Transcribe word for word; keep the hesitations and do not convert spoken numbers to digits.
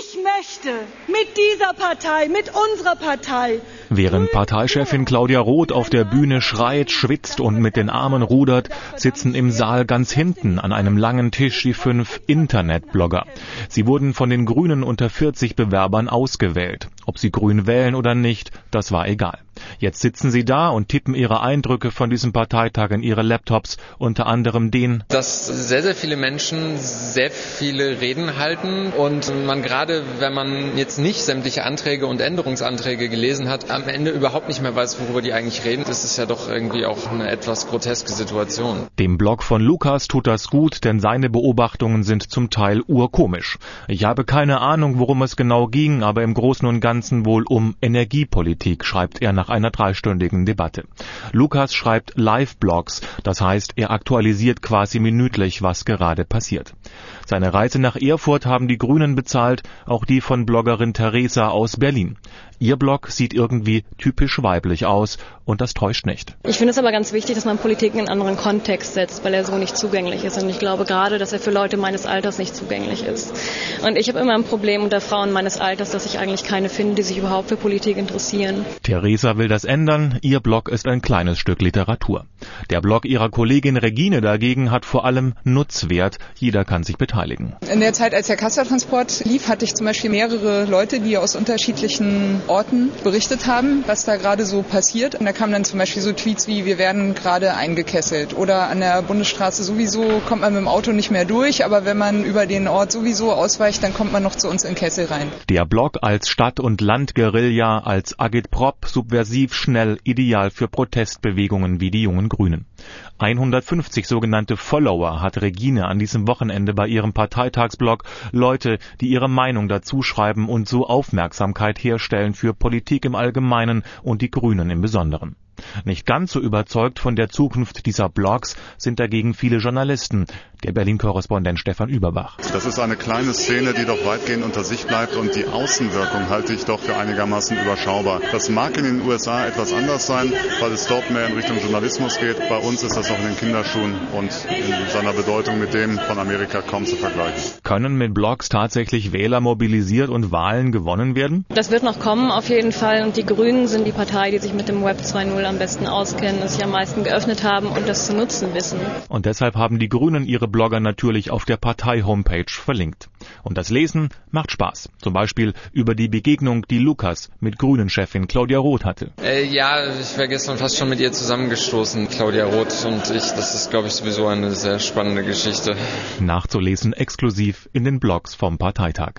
Ich möchte mit dieser Partei, mit unserer Partei. Während Parteichefin Claudia Roth auf der Bühne schreit, schwitzt und mit den Armen rudert, sitzen im Saal ganz hinten an einem langen Tisch die fünf Internetblogger. Sie wurden von den Grünen unter vierzig Bewerbern ausgewählt. Ob sie Grün wählen oder nicht, das war egal. Jetzt sitzen sie da und tippen ihre Eindrücke von diesem Parteitag in ihre Laptops, unter anderem den, dass sehr, sehr viele Menschen sehr viele Reden halten und man gerade, wenn man jetzt nicht sämtliche Anträge und Änderungsanträge gelesen hat, am Ende überhaupt nicht mehr weiß, worüber die eigentlich reden. Das ist ja doch irgendwie auch eine etwas groteske Situation. Dem Blog von Lukas tut das gut, denn seine Beobachtungen sind zum Teil urkomisch. Ich habe keine Ahnung, worum es genau ging, aber im Großen und Ganzen wohl um Energiepolitik, schreibt er nach einer dreistündigen Debatte. Lukas schreibt Live-Blogs, das heißt, er aktualisiert quasi minütlich, was gerade passiert. Seine Reise nach Erfurt haben die Grünen bezahlt, auch die von Bloggerin Theresa aus Berlin. Ihr Blog sieht irgendwie typisch weiblich aus und das täuscht nicht. Ich finde es aber ganz wichtig, dass man Politik in einen anderen Kontext setzt, weil er so nicht zugänglich ist. Und ich glaube gerade, dass er für Leute meines Alters nicht zugänglich ist. Und ich habe immer ein Problem unter Frauen meines Alters, dass ich eigentlich keine finde, die sich überhaupt für Politik interessieren. Theresa will das ändern. Ihr Blog ist ein kleines Stück Literatur. Der Blog ihrer Kollegin Regine dagegen hat vor allem Nutzwert. Jeder kann sich beteiligen. In der Zeit, als der Castortransport lief, hatte ich zum Beispiel mehrere Leute, die aus unterschiedlichen Orten berichtet haben, was da gerade so passiert. Und da kamen dann zum Beispiel so Tweets wie, wir werden gerade eingekesselt. Oder an der Bundesstraße sowieso kommt man mit dem Auto nicht mehr durch, aber wenn man über den Ort sowieso ausweicht, dann kommt man noch zu uns in Kessel rein. Der Blog als Stadt- und Land-Guerilla, als Agitprop, subversiv, schnell, ideal für Protestbewegungen wie die jungen Grünen. hundertfünfzig sogenannte Follower hat Regine an diesem Wochenende bei ihrem Parteitagsblog, Leute, die ihre Meinung dazu schreiben und so Aufmerksamkeit herstellen für Politik im Allgemeinen und die Grünen im Besonderen. Nicht ganz so überzeugt von der Zukunft dieser Blogs sind dagegen viele Journalisten. Der Berlin-Korrespondent Stefan Überbach. Das ist eine kleine Szene, die doch weitgehend unter sich bleibt und die Außenwirkung halte ich doch für einigermaßen überschaubar. Das mag in den U S A etwas anders sein, weil es dort mehr in Richtung Journalismus geht. Bei uns ist das noch in den Kinderschuhen und in seiner Bedeutung mit dem von Amerika kaum zu vergleichen. Können mit Blogs tatsächlich Wähler mobilisiert und Wahlen gewonnen werden? Das wird noch kommen auf jeden Fall und die Grünen sind die Partei, die sich mit dem Web zwei Punkt null am besten auskennen, es sich am meisten geöffnet haben und das zu nutzen wissen. Und deshalb haben die Grünen ihre Blogger natürlich auf der Partei-Homepage verlinkt. Und das Lesen macht Spaß. Zum Beispiel über die Begegnung, die Lukas mit Grünen-Chefin Claudia Roth hatte. Äh, ja, ich war gestern fast schon mit ihr zusammengestoßen, Claudia Roth und ich. Das ist, glaube ich, sowieso eine sehr spannende Geschichte. Nachzulesen exklusiv in den Blogs vom Parteitag.